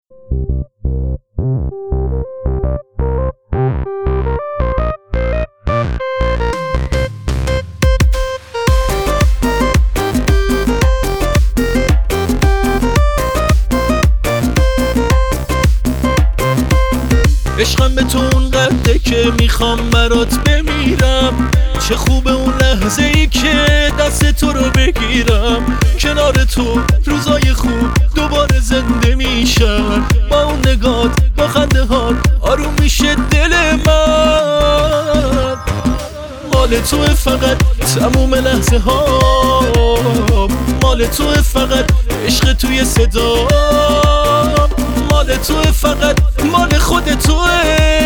عشقم به تو اونقدره که میخوام برات بمیرم. چه خوبه اون لحظه ای که دست تو رو بگیرم. کنار تو روزای خوب دوباره زنده میشن. با اون نگات با خنده هات آروم میشه دل من. مال تو فقط تموم لحظه ها، مال تو فقط عشق توی صدا، مال تو فقط مال خود توه.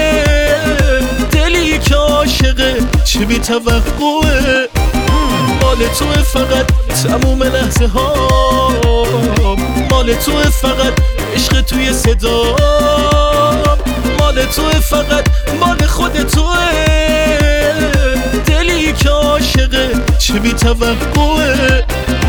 دلی که عاشقه چه بی توقعه. مال تو فقط تموم لحظه ها، مال تو فقط عشق توی صدا، مال تو فقط مال خود توه. دلی که عاشقه چه بی توقعه.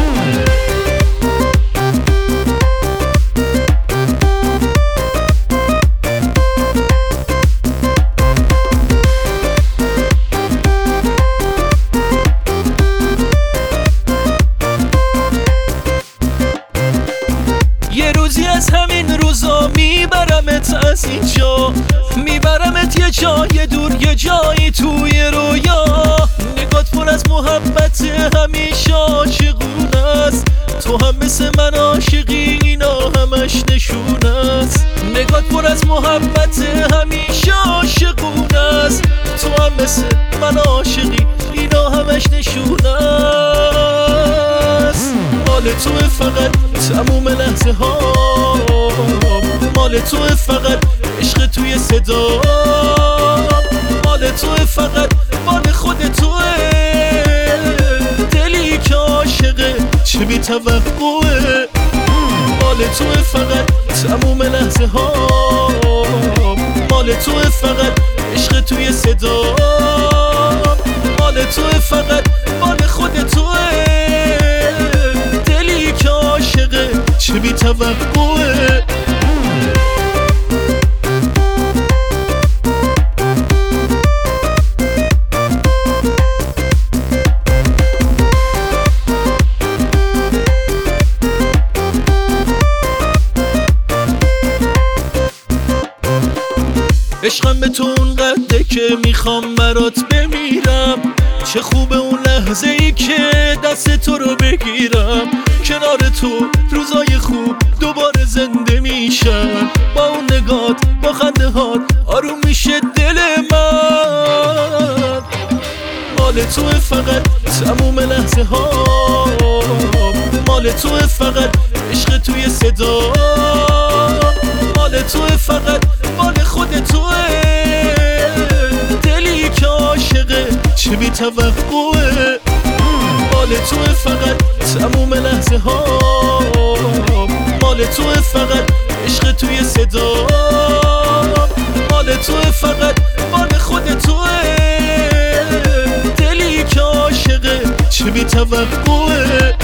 یه روزی از همین روزا میبرمت از اینجا، میبرمت یه جای دور، یه جایی توی رویا. نگات پر از محبت همیشه عاشقونه است. تو هم مثل من عاشقی اینا همش نشونه است. نگات پر از محبت همیشه عاشقونه است. تو هم مثل من عاشقی اینا همش نشونه است. مال تو فقط تموم لحظه ها، مال تو فقط عشق توی صدا، مال تو فقط مال خود توه. دلی که عاشقه چه بی توقعه. مال تو فقط تموم لحظه ها، مال تو فقط عشق توی صدا، مال تو فقط مال خود توه. دلی که عاشقه چه بی توقعه. عشقم به تو اونقدره که میخوام برات بمیرم. چه خوبه اون لحظه ای که دست تو رو بگیرم. کنار تو روزای خوب دوباره زنده میشن. با اون نگات با خنده هات آروم میشه دل من. مال تو فقط تموم لحظه ها، مال تو فقط عشق توی صدا، مال تو فقط مال خود توه. دلی که عاشقه چه بی توقعه. مال تو فقط تموم لحظه ها، مال تو فقط عشق توی صدا، مال تو فقط مال خود توه. دلی که عاشقه چه بی توقعه.